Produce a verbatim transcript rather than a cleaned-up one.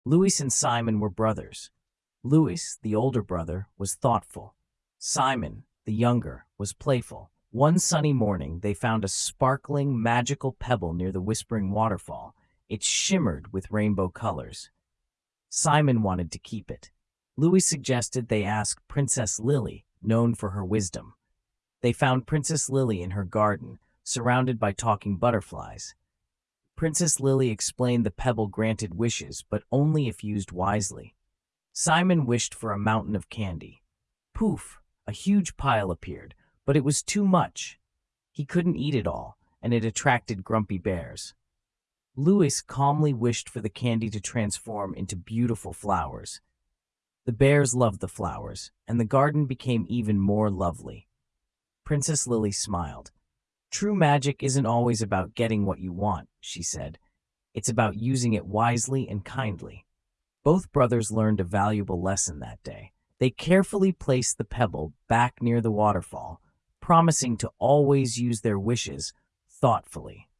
Louis and Simon were brothers. Louis, the older brother, was thoughtful. Simon, the younger, was playful. One sunny morning, they found a sparkling, magical pebble near the Whispering Waterfall. It shimmered with rainbow colors. Simon wanted to keep it. Louis suggested they ask Princess Lily, known for her wisdom. They found Princess Lily in her garden, surrounded by talking butterflies. Princess Lily explained the pebble granted wishes, but only if used wisely. Simon wished for a mountain of candy. Poof! A huge pile appeared, but it was too much. He couldn't eat it all, and it attracted grumpy bears. Louis calmly wished for the candy to transform into beautiful flowers. The bears loved the flowers, and the garden became even more lovely. Princess Lily smiled. "True magic isn't always about getting what you want," she said. "It's about using it wisely and kindly." Both brothers learned a valuable lesson that day. They carefully placed the pebble back near the waterfall, promising to always use their wishes thoughtfully.